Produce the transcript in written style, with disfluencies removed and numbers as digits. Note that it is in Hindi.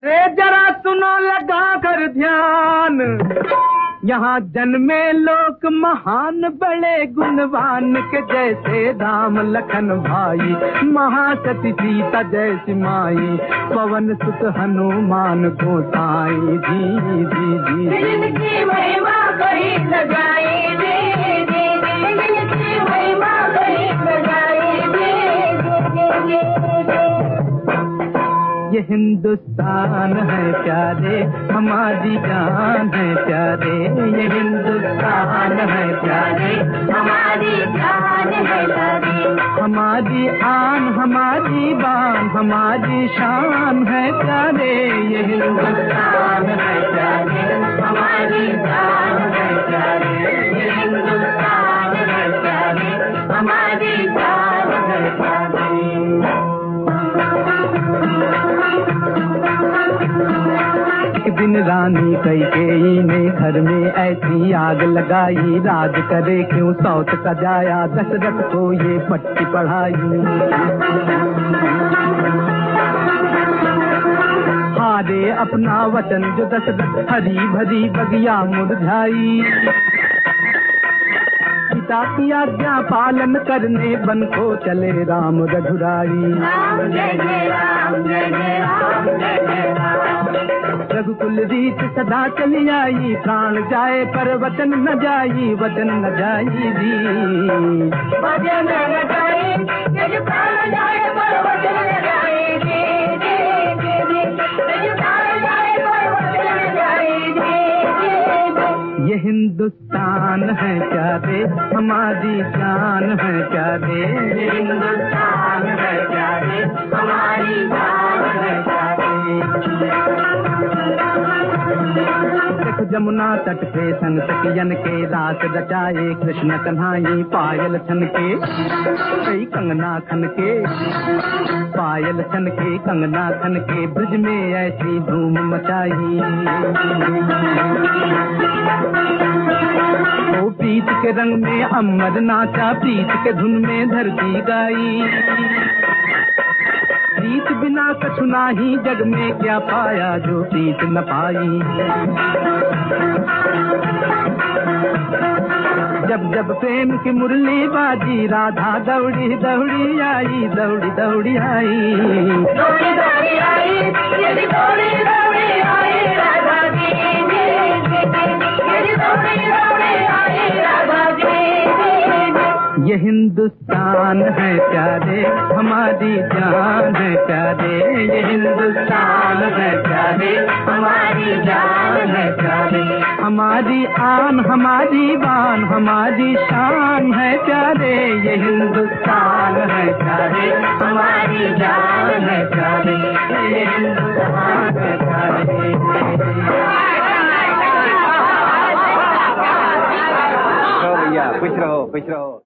जरा सुनो लगा कर ध्यान, यहाँ जन्मे लोक महान बड़े गुणवान के, जैसे राम लखन भाई, महासती सीता जैसी माई, पवन सुत हनुमान गोसाई जी जी जी। इनकी महिमा कहीं न जाए जी जी जी, इनकी महिमा कहीं न जाए जी जी जी। ये हिंदुस्तान है प्यारे, हमारी जान है प्यारे, ये हिंदुस्तान है प्यारे, हमारी जान है प्यारे, हमारी आन हमारी बान हमारी शान है प्यारे, ये हिंदुस्तान है प्यारे, हमारी जान है प्यारे, ये हिंदुस्तान है प्यारे, हमारी जान है प्यारे। एक दिन रानी कैकेयी ने घर में ऐसी आग लगाई, राज करे क्यों सौत का जाया, दशरथ को ये पट्टी पढ़ाई। हारे अपना वचन जो दशरथ, हरी भरी बगिया मुरझाई, पिता की आज्ञा पालन करने बन को चले राम रघुराई। रघुकुल रीत सदा चली आई, प्राण जाए पर वचन न जाई, वचन न जाई जी, वचन न जाई, यदि प्राण जाए पर वचन न जाई जी जी जी, यदि प्राण जाए पर वचन न जाई जी जी। ये हिंदुस्तान है प्यारे, हमारी जान है प्यारे, ये हिंदुस्तान है प्यारे, हमारी जान है प्यारे। जमुना तट पे संग सखियन के, रास रचाए कृष्ण कन्हाई, पायल छन के कई कंगना खन के, पायल छन के कंगना खन के, ब्रज में ऐसी धूम मचाई। ओ प्रीत के रंग में अमर नाचा, प्रीत के धुन में धरती गाई, प्रीत बिना कछु नाही जग में, क्या पाया जो प्रीत न पाई। जब जब प्रेम की मुरली बाजी, राधा दौड़ी दौड़ी आई, दौड़ी दौड़ी आई, दौड़ी दौड़ी आई, यदि दौड़ी दौड़ी आई राधा जी जी, यदि दौड़ी दौड़ी आई राधा जी जी। ये हिंदुस्तान है प्यारे, हमारी जान है प्यारे, ये हिंदुस्तान है प्यारे, हमारी जान है प्यारे, हमारी आन हमारी बान हमारी शान है प्यारे, ये हिंदुस्तान है प्यारे, हमारी जान है प्यारे, ये हिंदुस्तान है प्यारे। भैया खुश रहो खुश रहो।